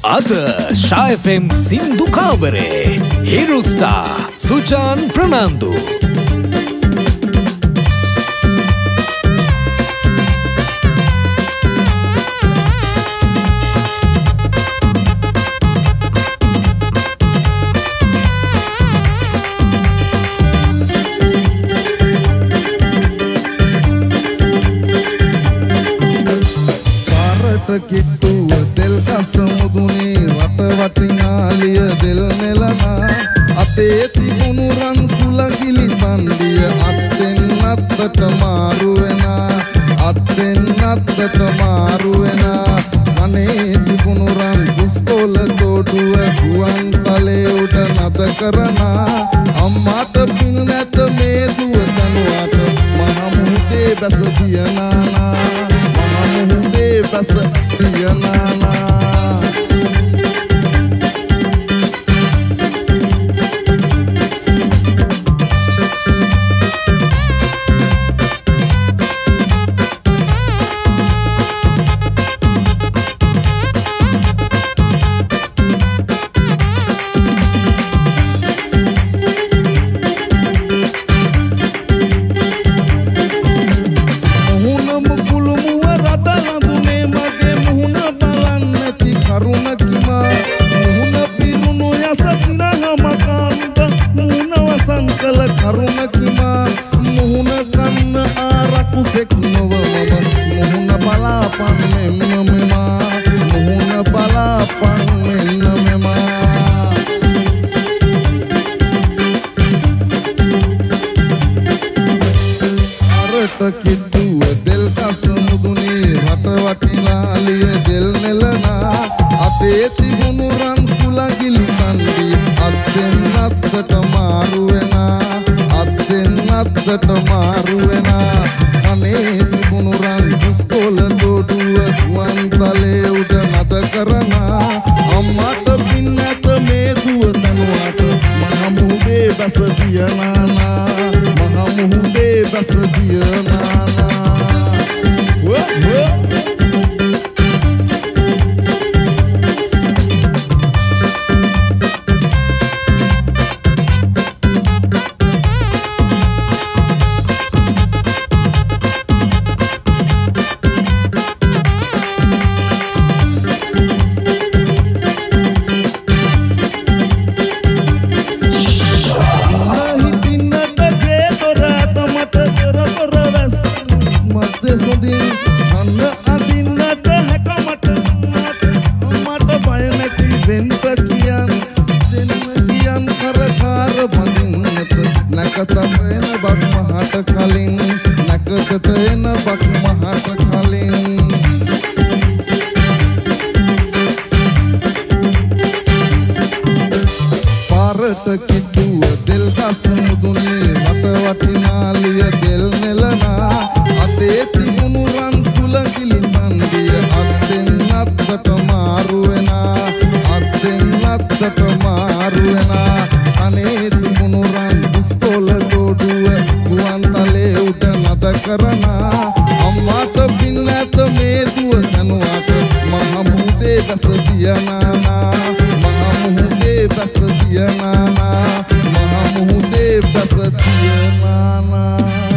අද ශා FM සින්දු කාමරේ හිරුස්ටා සුජාන් ප්‍රනාන්දු කිට්ටුව තෙල් කස මුදුනේ රට වටිනාලිය දෙල් නෙලනා අතේ තිබුණු රන් සුලගිලි තණ්ඩිය අත්ෙන් අත්තට මාරු වෙනා අත්ෙන් අත්තට මාරු වෙනා අනේ තිබුණු රන් කුස්කොල දොඩුව ගුවන් තලේ උඩ නද කරනා අම්මාට පින් නැත මේ දුව දනුවට මහ මුහුදේ බැස දියනානා Basa diyanana කිට්ටුව දෙල් කස මුදුනේ රට වටිනාලිය දෙල් නෙලනා අතේ තිබුණු රන් සුලගිලි තණ්ඩිය අත්ෙන් අත්තට මාරු වෙනා අත්ෙන් අත්තට මාරු වෙනා අනේ තිබුණු රන් කුස්කොල දොඩුව ගුවන් තලේ උඩ නද කරනා අම්මාට පින් නැත මේ දුව දනුවට මහ මුහුදේ බැස දියනානා මහ මුහුදේ බැස දියනානා කිට්ටුව දෙල් කස මුදුනේ රට වටිනාලිය දෙල් නෙලනා අතේ තිබුණු රන් සුලගිලි තණ්ඩිය අත්ෙන් අත්තට මාරු වෙනා අත්ෙන් අත්තට මාරු වෙනා අනේ තිබුණු රන් කුස්කොල දොඩුව ගුවන් තලේ උඩ නද කරනා අම්මාට පින් නැත මේ දුව දනුවට මහ මුහුදේ බැස දියනානා මහ මුහුදේ බැස දියනානා මහ මුහුදේ බැස දියනානා